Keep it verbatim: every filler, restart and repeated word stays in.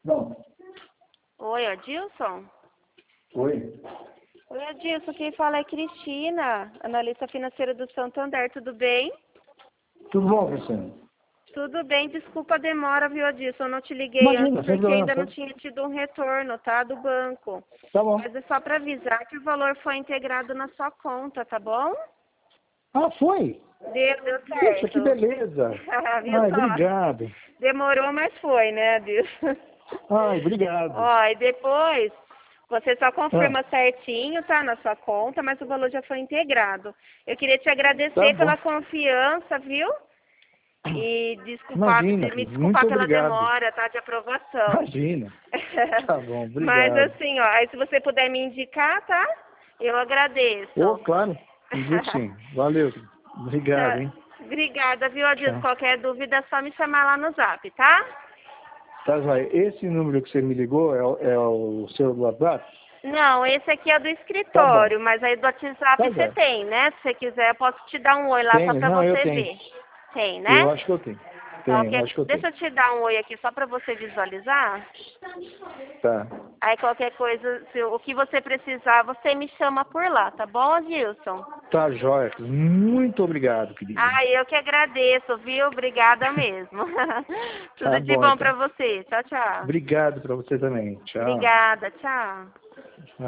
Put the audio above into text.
Não. Oi, Adilson? Oi. Oi, Adilson, quem fala é Cristina, analista financeira do Santander, tudo bem? Tudo bom, Cristiano? Tudo bem, desculpa a demora, viu, Adilson? Eu não te liguei Imagina, antes sem porque problema. ainda não Sem... tinha tido um retorno, tá, do banco. Tá bom. Mas é só para avisar que o valor foi integrado na sua conta, tá bom? Ah, foi? Deu, deu certo. Puxa, que beleza. Viu Ai, só? obrigado. Demorou, mas foi, né, Adilson? Ai, obrigado. Ó, e depois você só Ah, confirma certinho, tá, na sua conta, mas o valor já foi integrado. Eu queria te tá agradecer bom. pela confiança, viu? E desculpar, Imagina, de- me Cris, desculpar muito pela obrigado. demora, tá, de aprovação. Imagina. Tá bom, Mas obrigado. assim, ó, aí se você puder me indicar, tá? Eu Ô, agradeço. claro. Indico sim. Valeu. Obrigado, Tá. hein? Obrigada, viu, Adilson? Tchau. Qualquer dúvida é só me chamar lá no zap, tá? Tá, joia. Esse número que você me ligou é, o- é o seu do WhatsApp? Não, esse aqui é do Tá bom. escritório, mas aí do WhatsApp Tá, você joia. tem, né? Se você quiser, eu posso te dar um oi lá só Tenho. pra Não, eu você tenho. ver. Tem, Eu né? acho que eu tenho. Tá, Tenho, ok. acho que eu tenho. Deixa eu te dar um oi aqui só pra você visualizar. Tá. Aí qualquer coisa, se, o que você precisar, você me chama por lá, tá bom, Adilson? Tá, joia. Muito obrigado, querido. Ah, eu que agradeço, viu? Obrigada mesmo. Tá Tudo de bom, bom então. pra você. Tchau, tchau. Obrigado pra você também. Tchau. Obrigada, tchau.